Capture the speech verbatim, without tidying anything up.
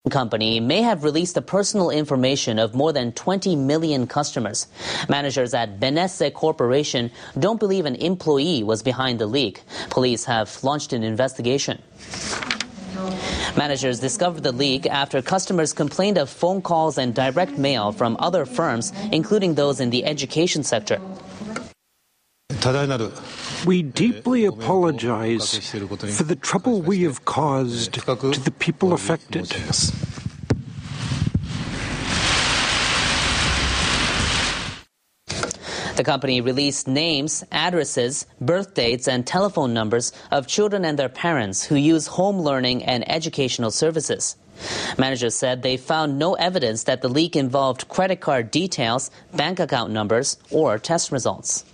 company may have released the personal information of more than twenty million customers. Managers at Benesse Corporation don't believe an employee was behind the leak. Police have launched an investigation. Managers discovered the leak after customers complained of phone calls and direct mail from other firms, including those in the education sector. We deeply apologize for the trouble we have caused to the people affected. The company released names, addresses, birth dates, and telephone numbers of children and their parents who use home learning and educational services. Managers said they found no evidence that the leak involved credit card details, bank account numbers, or test results.